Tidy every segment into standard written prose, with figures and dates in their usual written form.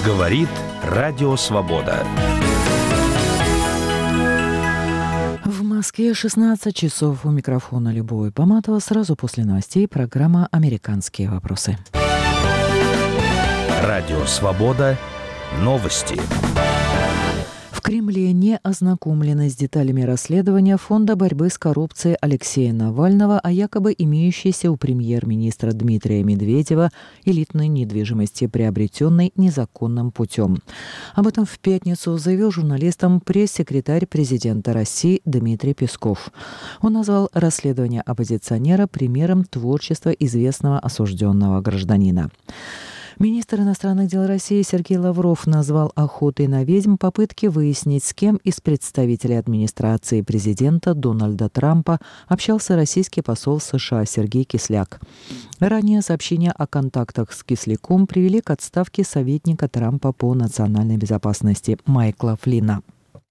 Говорит Радио Свобода. В Москве 16 часов. У микрофона Любовь Поматова. Сразу после новостей программа «Американские вопросы». Радио Свобода. Новости. В Кремле не ознакомлены с деталями расследования Фонда борьбы с коррупцией Алексея Навального о якобы имеющейся у премьер-министра Дмитрия Медведева элитной недвижимости, приобретенной незаконным путем. Об этом в пятницу заявил журналистам пресс-секретарь президента России Дмитрий Песков. Он назвал расследование оппозиционера примером творчества известного осужденного гражданина. Министр иностранных дел России Сергей Лавров назвал охотой на ведьм попытки выяснить, с кем из представителей администрации президента Дональда Трампа общался российский посол США Сергей Кисляк. Ранее сообщения о контактах с Кисляком привели к отставке советника Трампа по национальной безопасности Майкла Флинна.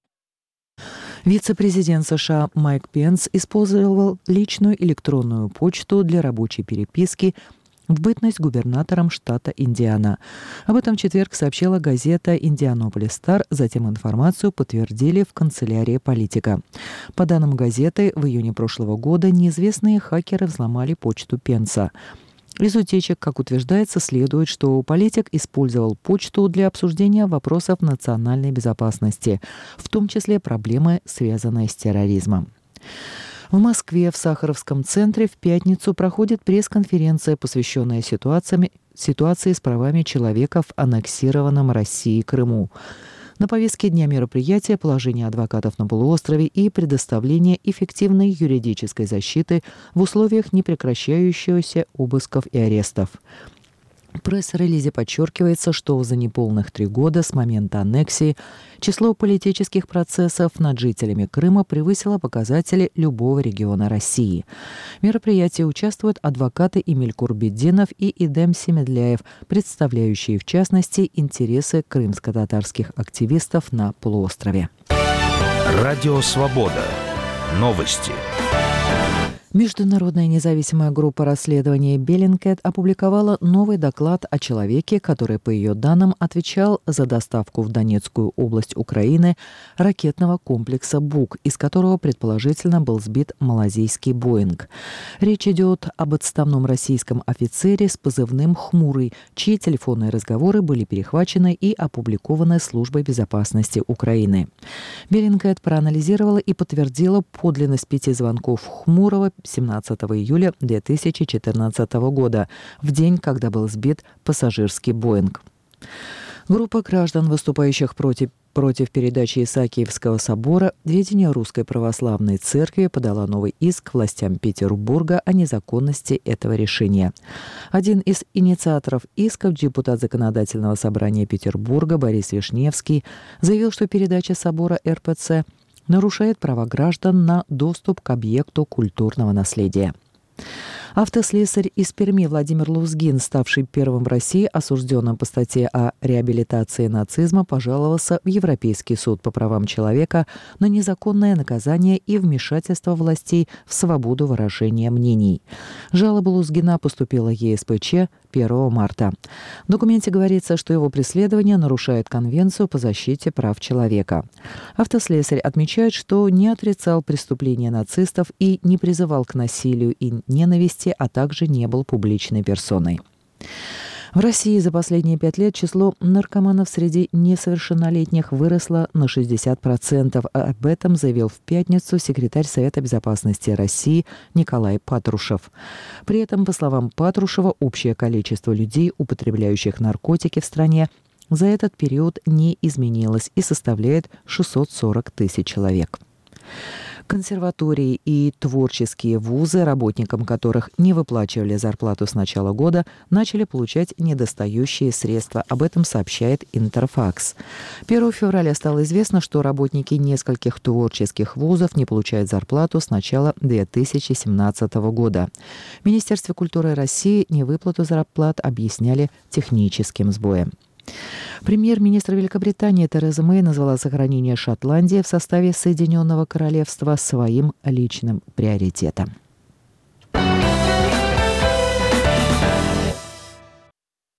Вице-президент США Майк Пенс использовал личную электронную почту для рабочей переписки в бытность губернатором штата Индиана. Об этом в четверг сообщила газета «Индианаполис Стар», затем информацию подтвердили в канцелярии политика. По данным газеты, в июне прошлого года неизвестные хакеры взломали почту Пенса. Из утечек, как утверждается, следует, что политик использовал почту для обсуждения вопросов национальной безопасности, в том числе проблемы, связанные с терроризмом. В Москве в Сахаровском центре в пятницу проходит пресс-конференция, посвященная ситуации с правами человека в аннексированном Россией Крыму. На повестке дня мероприятия положение адвокатов на полуострове и предоставление эффективной юридической защиты в условиях непрекращающихся обысков и арестов. В пресс-релизе подчеркивается, что за неполных 3 года с момента аннексии число политических процессов над жителями Крыма превысило показатели любого региона России. В мероприятии участвуют адвокаты Эмиль Курбетдинов и Идем Семедляев, представляющие в частности интересы крымско-татарских активистов на полуострове. Радио Свобода. Новости. Международная независимая группа расследования Bellingcat опубликовала новый доклад о человеке, который, по ее данным, отвечал за доставку в Донецкую область Украины ракетного комплекса «Бук», из которого предположительно был сбит малазийский «Боинг». Речь идет об отставном российском офицере с позывным «Хмурый», чьи телефонные разговоры были перехвачены и опубликованы Службой безопасности Украины. Bellingcat проанализировала и подтвердила подлинность 5 звонков Хмурого 17 июля 2014 года, в день, когда был сбит пассажирский «Боинг». Группа граждан, выступающих против передачи Исаакиевского собора в ведение Русской Православной Церкви, подала новый иск властям Петербурга о незаконности этого решения. Один из инициаторов исков, депутат Законодательного собрания Петербурга Борис Вишневский, заявил, что передача собора РПЦ нарушает права граждан на доступ к объекту культурного наследия. Автослесарь из Перми Владимир Лузгин, ставший первым в России осужденным по статье о реабилитации нацизма, пожаловался в Европейский суд по правам человека на незаконное наказание и вмешательство властей в свободу выражения мнений. Жалоба Лузгина поступила ЕСПЧ 1 марта. В документе говорится, что его преследование нарушает Конвенцию по защите прав человека. Автослесарь отмечает, что не отрицал преступления нацистов и не призывал к насилию и ненависти, а также не был публичной персоной. В России за последние 5 лет число наркоманов среди несовершеннолетних выросло на 60%. Об этом заявил в пятницу секретарь Совета безопасности России Николай Патрушев. При этом, по словам Патрушева, общее количество людей, употребляющих наркотики в стране, за этот период не изменилось и составляет 640 тысяч человек. Консерватории и творческие вузы, работникам которых не выплачивали зарплату с начала года, начали получать недостающие средства. Об этом сообщает Интерфакс. 1 февраля стало известно, что работники нескольких творческих вузов не получают зарплату с начала 2017 года. В Министерстве культуры России невыплату зарплат объясняли техническим сбоем. Премьер-министр Великобритании Тереза Мэй назвала сохранение Шотландии в составе Соединенного Королевства своим личным приоритетом.